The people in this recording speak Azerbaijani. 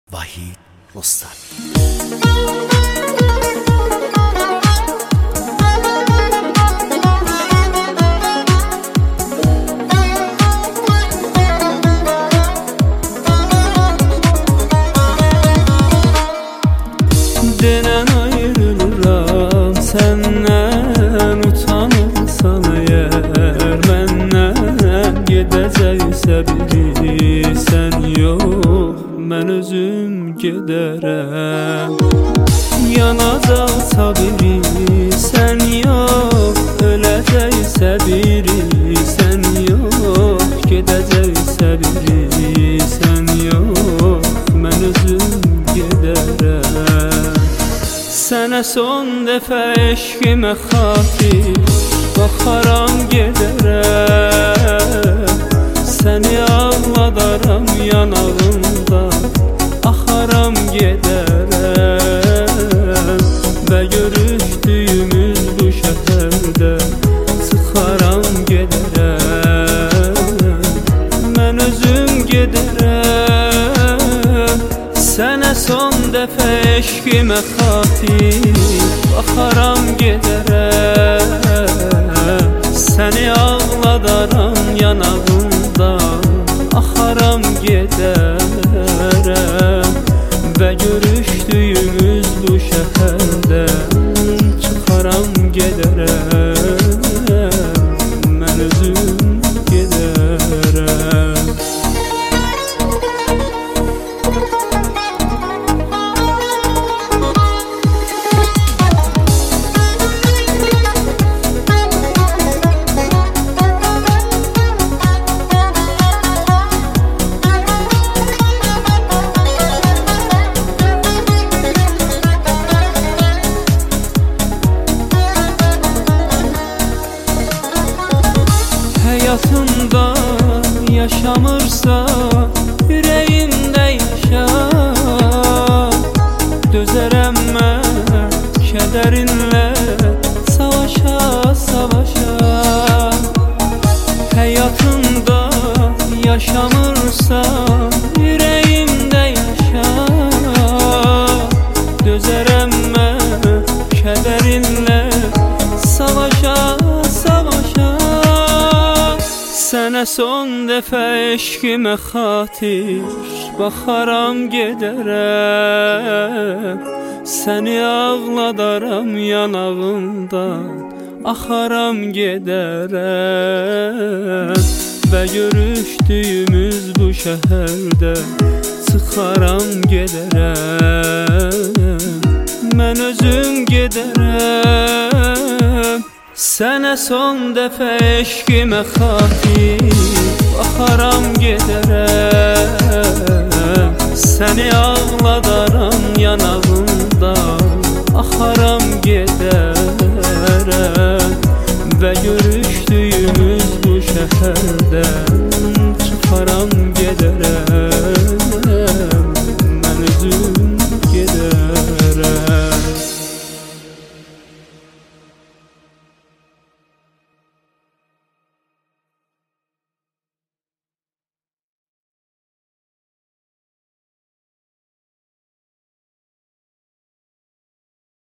Vahid Mustaq. Denen ayrılıram senden, utanırsan eğer menden, gedəcəksə biri sen yok, mən özüm gedərəm. Yanacaqsa biri sen yok, öləcəksə biri sen yok, gedəcəksə biri sen yok, mən özüm gedərəm. Sənə son dəfə eşqimə xatir baxaram gedərəm. Səni ağladaram yanağımda, axaram gedərəm. Və görüşdüyümüz bu şəhərdə çıxaram gedərəm. Mən özüm gedərəm. Sənə son dəfə eşqimə xatir baxaram gedərəm. Səni ağladaram yanağımda, axaram gedərəm. Və görüşdüyümüz bu şəhərdə çıxaram gedərəm. Mən özüm gedərəm. Həyatımda yaşamırsa ürəyimdə yaşa. Dözərəm mən kədərinlə savaşa savaşa. Həyatımda yaşamırsa ürəyimdə yaşa. Dözərəm mən kədərinlə savaşa savaşa. Sənə son dəfə eşqimə xatir baxaram gedərəm. Səni ağladaram yanağımdan, axaram gedərəm. Və görüşdüyümüz bu şəhərdə çıxaram gedərəm. Mən özüm gedərəm. Sənə son dəfə eşqimə xatir baxaram gedərəm. Səni ağladaram yanağımda, axaram gedərəm.